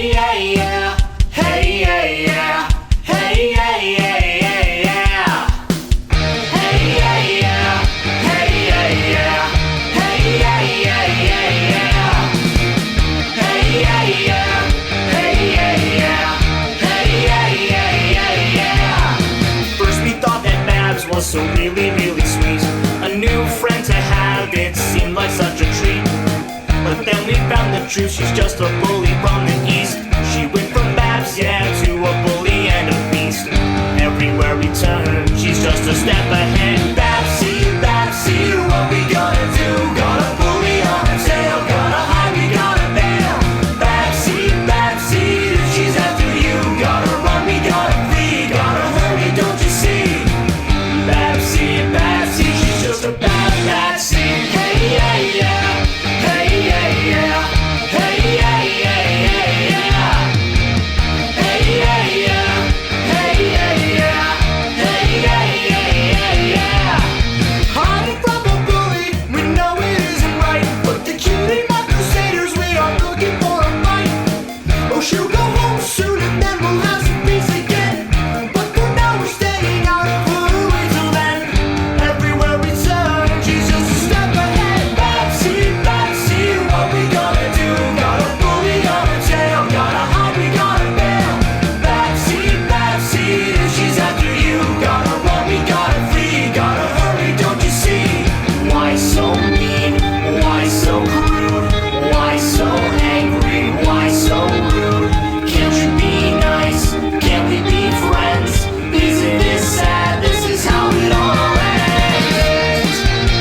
Hey, yeah, yeah. Hey, yeah, yeah. Hey, yeah, yeah, yeah, yeah. Hey, yeah, yeah. Hey, yeah, yeah. Hey, yeah, yeah, yeah, yeah. Hey, yeah, yeah. Hey, yeah, yeah. Hey, yeah, yeah, yeah, yeah. First we thought that Babs was so really, really sweet. A new friend to have, it seemed like such a treat. But then we found the truth, she's just a bully from the east. She went from Babs, yeah, to a bully and a beast. Everywhere we turn, she's just a step ahead. Babsy, Babsy, what we gonna do? Got a bully on her tail, gotta hide, we gotta bail. Babsy, Babsy, she's after you. Gotta run, we gotta flee, gotta hurry, don't you see? Babsy, Babsy, she's just a bad Babsy. Hey, yeah, yeah. Hey, yeah, yeah. Hey, yeah, yeah, yeah, yeah. Hey, yeah, yeah. Hey, yeah, yeah. Hey, yeah, yeah, yeah, yeah. Hiding from a bully, we know it isn't right. But the cutie mark crusaders, we are looking for a fight. Oh, she'll go home soon and then we'll have some peace again. But for now we're staying out of her way till then. Everywhere we turn, she's just a step ahead. Babsy, Babsy, what we gonna do? Got a bully on her tail, gotta hide, we gotta bail. Babsy, Babsy, she's after you. Gotta run, we gotta flee, gotta hurry, don't you see? Why so mean? Why so crude? Why so angry? Why so rude? Can't you be nice? Can't we be friends? Isn't this sad? This is how it all ends.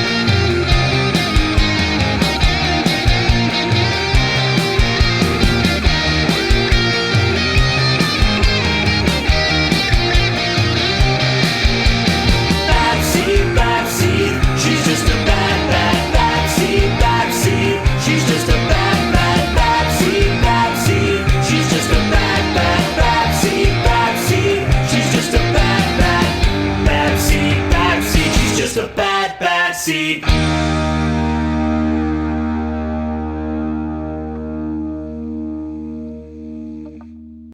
Babsy, Babsy, she's just a bad, bad Babsy, Babsy, she's just a bad, bad Babsy, Babsy, she's just a bad, bad Babsy, Babsy, she's just a bad, bad Babsy, Babsy, she's just a bad, bad seed.